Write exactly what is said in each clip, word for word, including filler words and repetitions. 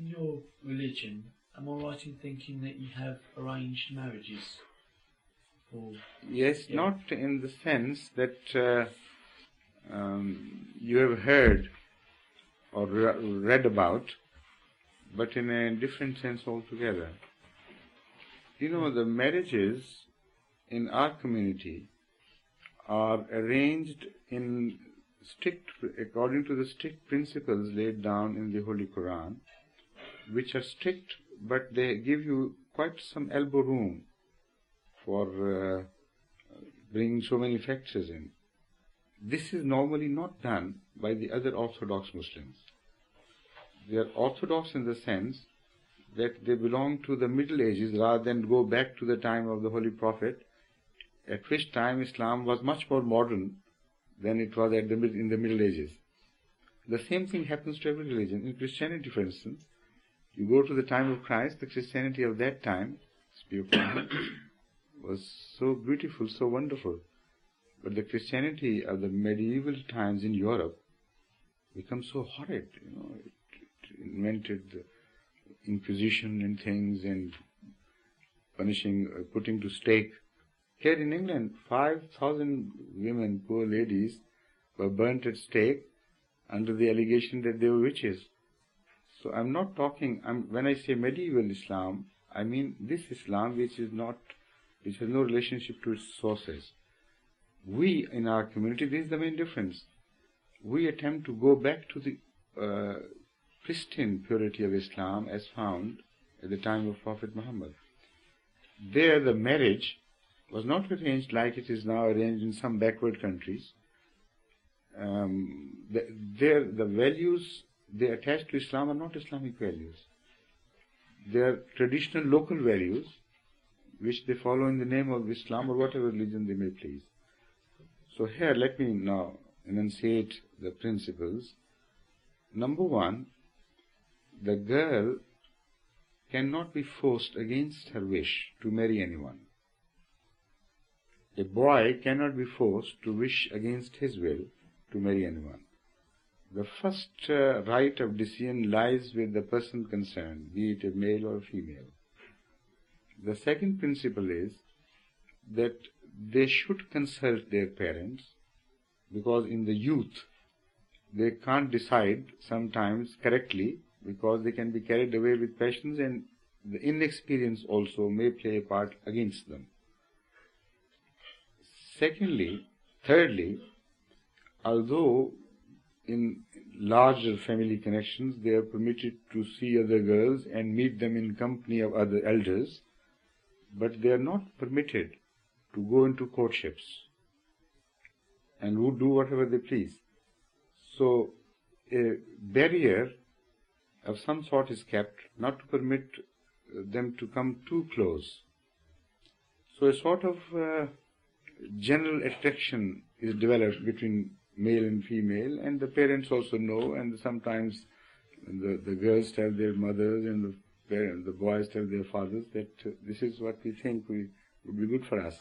in your religion, am I right in thinking that you have arranged marriages? Or, yes, yeah. not in the sense that uh, um, you have heard or re- read about, but in a different sense altogether. You know, the marriages in our community are arranged in strict, according to the strict principles laid down in the Holy Quran, which are strict, but they give you quite some elbow room for uh, bringing so many factors in. This is normally not done by the other Orthodox Muslims. They are Orthodox in the sense that they belong to the Middle Ages rather than go back to the time of the Holy Prophet, at which time Islam was much more modern than it was at the, in the Middle Ages. The same thing happens to every religion. In Christianity, for instance, you go to the time of Christ, the Christianity of that time, was so beautiful, so wonderful. But the Christianity of the medieval times in Europe becomes so horrid. You know, it, it invented the Inquisition and things, and punishing, uh, putting to stake. Here in England, five thousand women, poor ladies, were burnt at stake under the allegation that they were witches. So I'm not talking, I'm, when I say medieval Islam, I mean this Islam which is not, which has no relationship to its sources. We, in our community, this is the main difference. We attempt to go back to the uh, pristine purity of Islam as found at the time of Prophet Muhammad. There the marriage was not arranged like it is now arranged in some backward countries. Um, the, there the values they attach to Islam are not Islamic values. They are traditional local values which they follow in the name of Islam or whatever religion they may please. So here let me now enunciate the principles. Number one, the girl cannot be forced against her wish to marry anyone. A boy cannot be forced to wish against his will to marry anyone. The first uh, right of decision lies with the person concerned, be it a male or a female. The second principle is that they should consult their parents, because in the youth they can't decide sometimes correctly, because they can be carried away with passions, and the inexperience also may play a part against them. Secondly, thirdly, although in larger family connections they are permitted to see other girls and meet them in company of other elders, but they are not permitted to go into courtships and would do whatever they please. So a barrier of some sort is kept, not to permit them to come too close. So a sort of uh, general attraction is developed between male and female, and the parents also know, and sometimes the, the girls tell their mothers and the parents, the boys tell their fathers that uh, this is what we think we, would be good for us.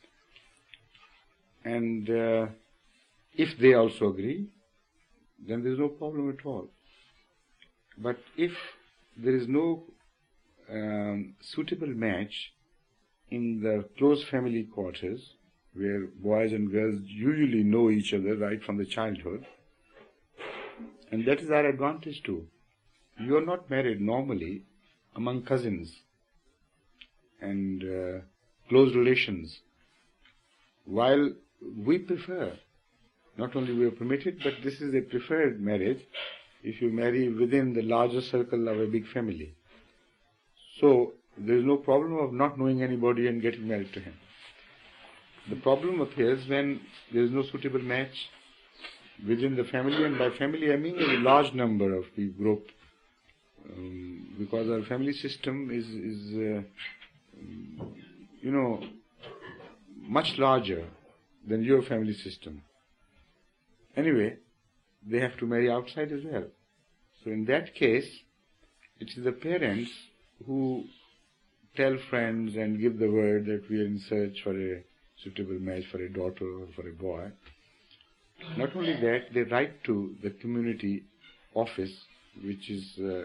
And uh, if they also agree, then there is no problem at all. But if there is no um, suitable match in the close family quarters, where boys and girls usually know each other right from the childhood, and that is our advantage too. You are not married normally among cousins and uh, close relations, while we prefer, not only we are permitted, but this is a preferred marriage if you marry within the larger circle of a big family. So there is no problem of not knowing anybody and getting married to him. The problem appears when there is no suitable match within the family, and by family I mean a large number of the group, um, because our family system is, is uh, um, you know, much larger than your family system. Anyway, they have to marry outside as well. So in that case, it is the parents who tell friends and give the word that we are in search for a suitable match for a daughter or for a boy. Not only that, they write to the community office, which is uh,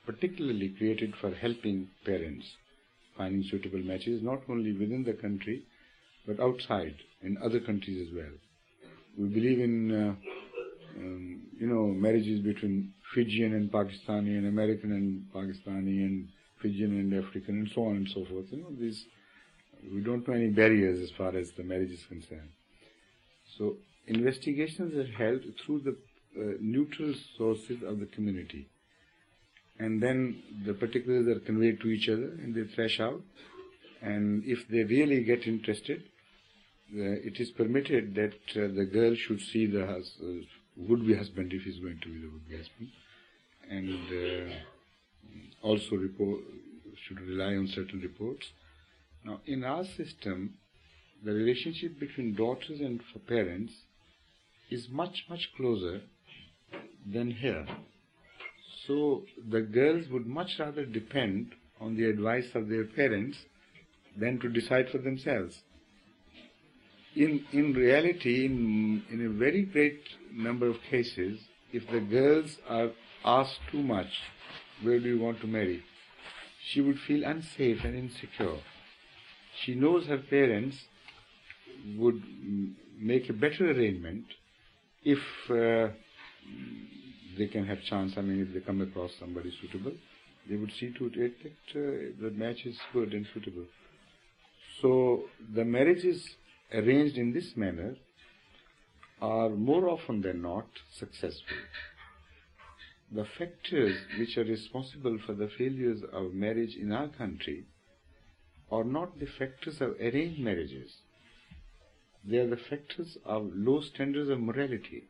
particularly created for helping parents finding suitable matches, not only within the country, but outside, in other countries as well. We believe in, uh, um, you know, marriages between Fijian and Pakistani, and American and Pakistani, and Fijian and African, and so on and so forth. You know, these, we don't know any barriers as far as the marriage is concerned. So, investigations are held through the uh, neutral sources of the community. And then the particulars are conveyed to each other and they thresh out. And if they really get interested, uh, it is permitted that uh, the girl should see the hus- uh, would-be husband, if he's going to be the would-be husband, and uh, also report, should rely on certain reports. Now, in our system, the relationship between daughters and parents is much, much closer than here. So the girls would much rather depend on the advice of their parents than to decide for themselves. In in reality, in, in a very great number of cases, if the girls are asked too much, where do you want to marry, she would feel unsafe and insecure. She knows her parents would make a better arrangement if uh, they can have chance. I mean, if they come across somebody suitable, they would see to it that uh, the match is good and suitable. So the marriages arranged in this manner are more often than not successful. The factors which are responsible for the failures of marriage in our country are not the factors of arranged marriages. They are the factors of low standards of morality.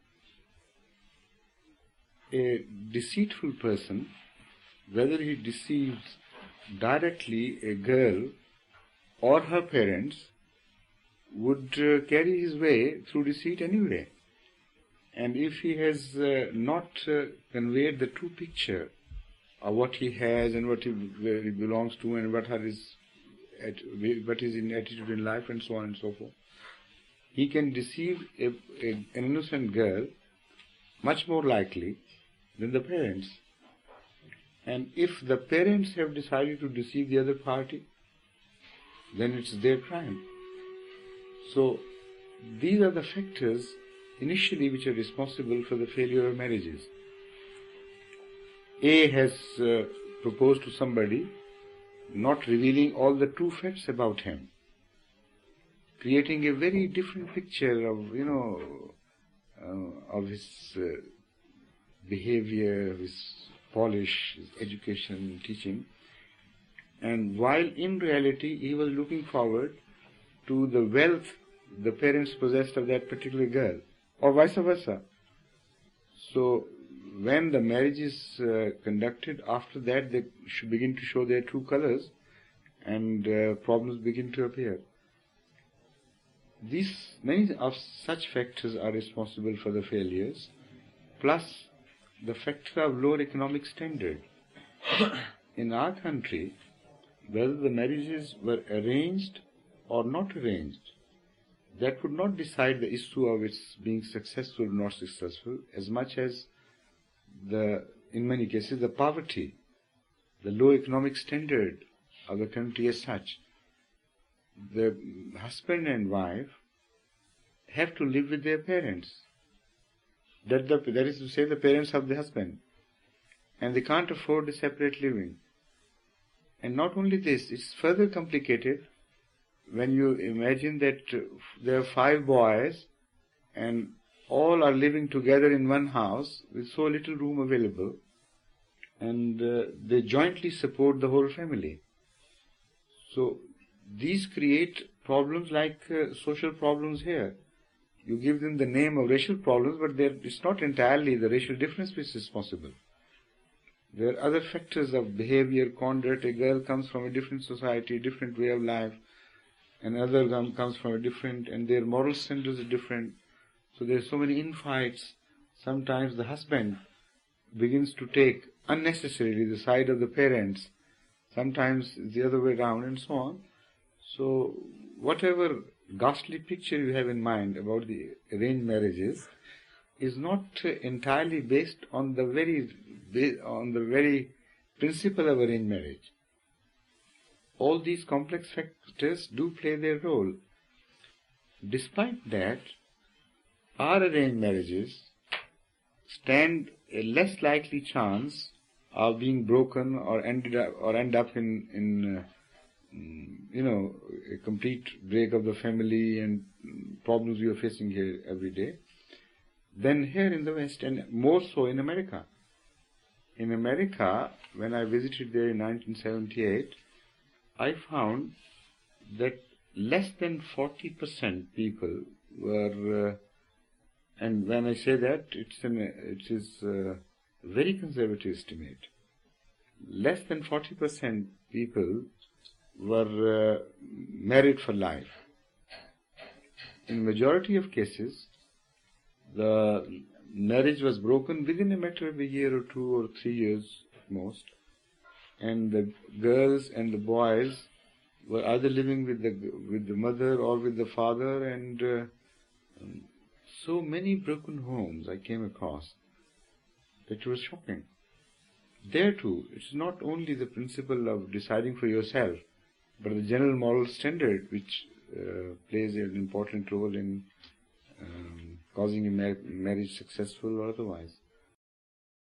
A deceitful person, whether he deceives directly a girl or her parents, would uh, carry his way through deceit anyway. And if he has uh, not uh, conveyed the true picture of what he has and what he, where he belongs to and what are his, what is his attitude in life and so on and so forth, he can deceive a, a, an innocent girl much more likely than the parents. And if the parents have decided to deceive the other party, then it's their crime. So these are the factors initially which are responsible for the failure of marriages. A has uh, proposed to somebody, not revealing all the true facts about him, creating a very different picture of, you know, uh, of his uh, behavior, his polish, his education, teaching. And while in reality he was looking forward to the wealth the parents possessed of that particular girl, or vice versa. So when the marriage is uh, conducted, after that they should begin to show their true colors and uh, problems begin to appear. These, many of such factors are responsible for the failures, plus the factor of lower economic standard. In our country, whether the marriages were arranged or not arranged, that would not decide the issue of its being successful or not successful, as much as the, in many cases, the poverty, the low economic standard of the country as such. The husband and wife have to live with their parents. That, the, that is to say, the parents of the husband. And they can't afford a separate living. And not only this, it's further complicated when you imagine that there are five boys and all are living together in one house with so little room available, and uh, they jointly support the whole family. So these create problems like uh, social problems here. You give them the name of racial problems, but it's not entirely the racial difference which is responsible. There are other factors of behavior, conduct. A girl comes from a different society, different way of life. Another comes from a different, and their moral standards are different. So there are so many infights. Sometimes the husband begins to take unnecessarily the side of the parents. Sometimes the other way around, and so on. So whatever ghastly picture you have in mind about the arranged marriages is not entirely based on the very on the very principle of arranged marriage. All these complex factors do play their role. Despite that, our arranged marriages stand a less likely chance of being broken or ended up, or end up in, in uh, you know, a complete break of the family and problems we are facing here every day, than here in the West, and more so in America. In America, when I visited there in nineteen seventy-eight, I found that less than forty percent people were, uh, and when I say that, it's an, it is a very conservative estimate, less than forty percent people were uh, married for life. In majority of cases, the marriage was broken within a matter of a year or two or three years at most, and the girls and the boys were either living with the with the mother or with the father, and uh, so many broken homes I came across that was shocking. There too, it's not only the principle of deciding for yourself, but the general moral standard which uh, plays an important role in um, causing a mar- marriage successful or otherwise.